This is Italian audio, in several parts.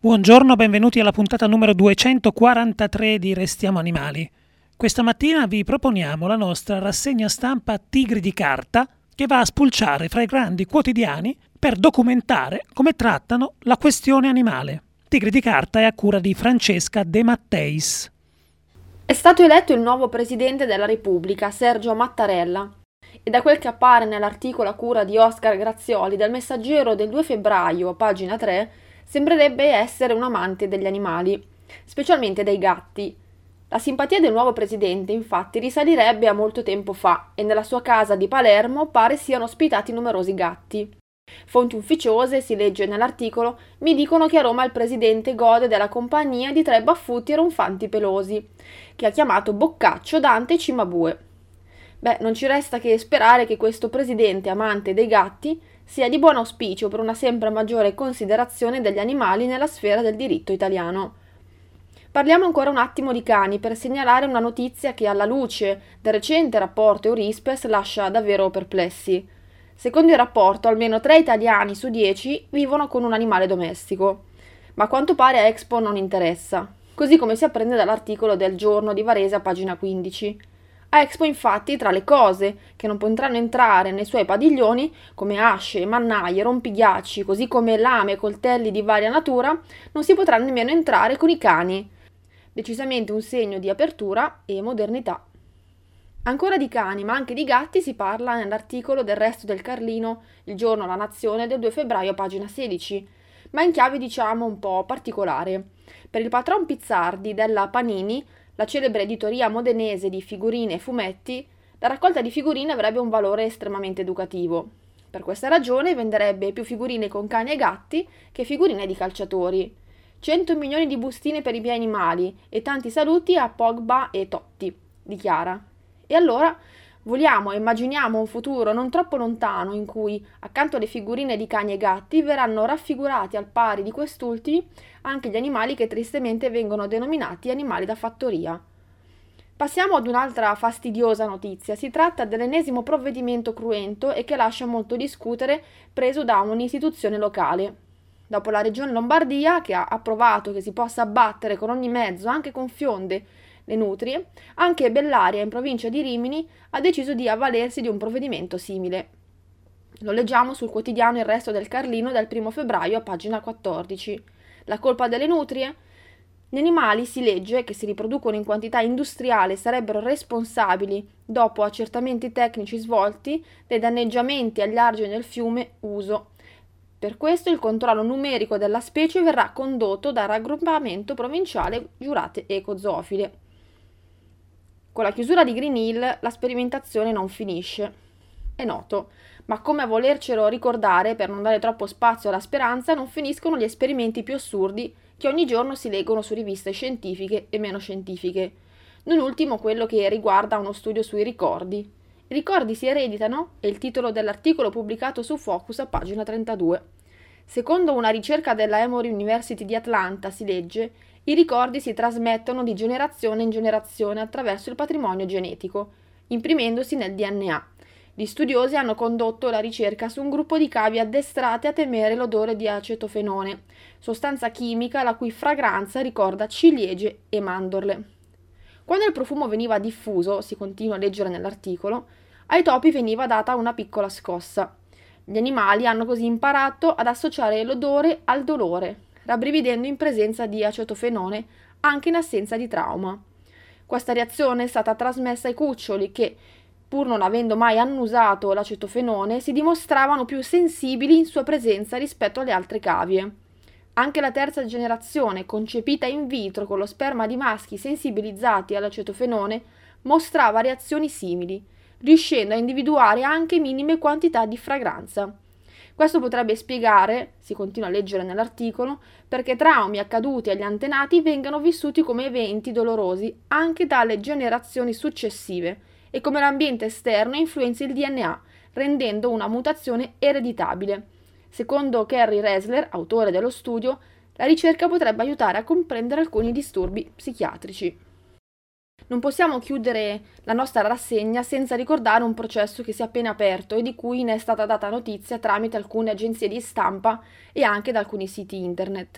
Buongiorno, benvenuti alla puntata numero 243 di Restiamo Animali. Questa mattina vi proponiamo la nostra rassegna stampa Tigri di carta che va a spulciare fra i grandi quotidiani per documentare come trattano la questione animale. Tigri di carta è a cura di Francesca De Matteis. È stato eletto il nuovo presidente della Repubblica, Sergio Mattarella, e da quel che appare nell'articolo a cura di Oscar Grazioli del Messaggero del 2 febbraio, pagina 3, sembrerebbe essere un amante degli animali, specialmente dei gatti. La simpatia del nuovo presidente, infatti, risalirebbe a molto tempo fa e nella sua casa di Palermo pare siano ospitati numerosi gatti. Fonti ufficiose, si legge nell'articolo, mi dicono che a Roma il presidente gode della compagnia di 3 baffuti e ronfanti pelosi, che ha chiamato Boccaccio, Dante e Cimabue. Non ci resta che sperare che questo presidente amante dei gatti sia di buon auspicio per una sempre maggiore considerazione degli animali nella sfera del diritto italiano. Parliamo ancora un attimo di cani per segnalare una notizia che alla luce del recente rapporto Eurispes lascia davvero perplessi. Secondo il rapporto, almeno 3 italiani su 10 vivono con un animale domestico, ma a quanto pare a Expo non interessa, così come si apprende dall'articolo del Giorno di Varese a pagina 15. A Expo, infatti, tra le cose che non potranno entrare nei suoi padiglioni, come asce, mannaie, rompighiacci, così come lame e coltelli di varia natura, non si potrà nemmeno entrare con i cani. Decisamente un segno di apertura e modernità. Ancora di cani, ma anche di gatti si parla nell'articolo del Resto del Carlino, il giorno La Nazione del 2 febbraio, pagina 16, ma in chiave diciamo un po' particolare. Per il patron Pizzardi della Panini, la celebre editoria modenese di figurine e fumetti, la raccolta di figurine avrebbe un valore estremamente educativo. Per questa ragione venderebbe più figurine con cani e gatti che figurine di calciatori. 100 milioni di bustine per i miei animali e tanti saluti a Pogba e Totti, dichiara. E allora vogliamo e immaginiamo un futuro non troppo lontano in cui, accanto alle figurine di cani e gatti, verranno raffigurati al pari di quest'ultimi anche gli animali che tristemente vengono denominati animali da fattoria. Passiamo ad un'altra fastidiosa notizia. Si tratta dell'ennesimo provvedimento cruento e che lascia molto discutere preso da un'istituzione locale. Dopo la regione Lombardia, che ha approvato che si possa abbattere con ogni mezzo, anche con fionde, le nutrie, anche Bellaria in provincia di Rimini ha deciso di avvalersi di un provvedimento simile. Lo leggiamo sul quotidiano Il Resto del Carlino del 1 febbraio a pagina 14. La colpa delle nutrie? Gli animali, si legge, che si riproducono in quantità industriale sarebbero responsabili, dopo accertamenti tecnici svolti, dei danneggiamenti agli argini del fiume Uso. Per questo il controllo numerico della specie verrà condotto dal raggruppamento provinciale Giurate Ecozoofile. Con la chiusura di Green Hill la sperimentazione non finisce. È noto, ma come a volercelo ricordare per non dare troppo spazio alla speranza, non finiscono gli esperimenti più assurdi che ogni giorno si leggono su riviste scientifiche e meno scientifiche. Non ultimo quello che riguarda uno studio sui ricordi. I ricordi si ereditano? È il titolo dell'articolo pubblicato su Focus a pagina 32. Secondo una ricerca della Emory University di Atlanta, si legge, i ricordi si trasmettono di generazione in generazione attraverso il patrimonio genetico, imprimendosi nel DNA. Gli studiosi hanno condotto la ricerca su un gruppo di cavie addestrate a temere l'odore di acetofenone, sostanza chimica la cui fragranza ricorda ciliegie e mandorle. Quando il profumo veniva diffuso, si continua a leggere nell'articolo, ai topi veniva data una piccola scossa. Gli animali hanno così imparato ad associare l'odore al dolore, rabbrividendo in presenza di acetofenone anche in assenza di trauma. Questa reazione è stata trasmessa ai cuccioli che, pur non avendo mai annusato l'acetofenone, si dimostravano più sensibili in sua presenza rispetto alle altre cavie. Anche la terza generazione, concepita in vitro con lo sperma di maschi sensibilizzati all'acetofenone, mostrava reazioni simili, riuscendo a individuare anche minime quantità di fragranza. Questo potrebbe spiegare, si continua a leggere nell'articolo, perché traumi accaduti agli antenati vengano vissuti come eventi dolorosi anche dalle generazioni successive e come l'ambiente esterno influenzi il DNA, rendendo una mutazione ereditabile. Secondo Kerry Resler, autore dello studio, la ricerca potrebbe aiutare a comprendere alcuni disturbi psichiatrici. Non possiamo chiudere la nostra rassegna senza ricordare un processo che si è appena aperto e di cui ne è stata data notizia tramite alcune agenzie di stampa e anche da alcuni siti internet.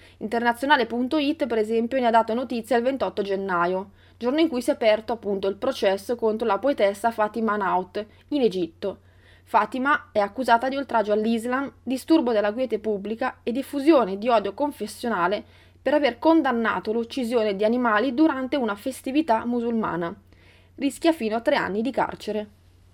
Internazionale.it, per esempio, ne ha dato notizia il 28 gennaio, giorno in cui si è aperto appunto il processo contro la poetessa Fatima Hanaut in Egitto. Fatima è accusata di oltraggio all'Islam, disturbo della quiete pubblica e diffusione di odio confessionale per aver condannato l'uccisione di animali durante una festività musulmana. Rischia fino a 3 anni di carcere.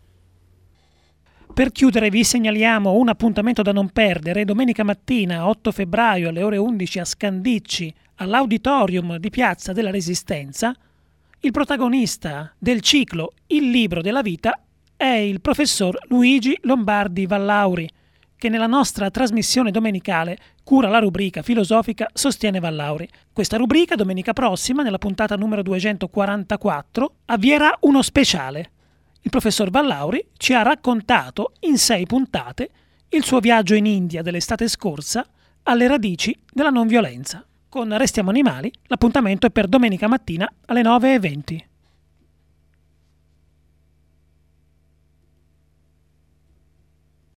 Per chiudere vi segnaliamo un appuntamento da non perdere domenica mattina 8 febbraio alle ore 11 a Scandicci, all'Auditorium di Piazza della Resistenza. Il protagonista del ciclo Il libro della vita è il professor Luigi Lombardi Vallauri, che nella nostra trasmissione domenicale cura la rubrica filosofica Sostiene Vallauri. Questa rubrica domenica prossima, nella puntata numero 244, avvierà uno speciale. Il professor Vallauri ci ha raccontato in 6 puntate il suo viaggio in India dell'estate scorsa alle radici della non violenza. Con Restiamo Animali l'appuntamento è per domenica mattina alle 9:20.